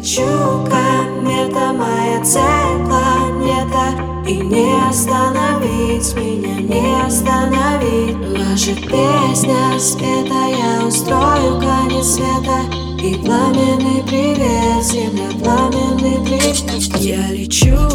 лечу, комета, моя цель планета. И не остановить меня, не остановить. Ваша песня спета, я устрою конец света. И пламенный привет, земля, пламенный привет. Я лечу.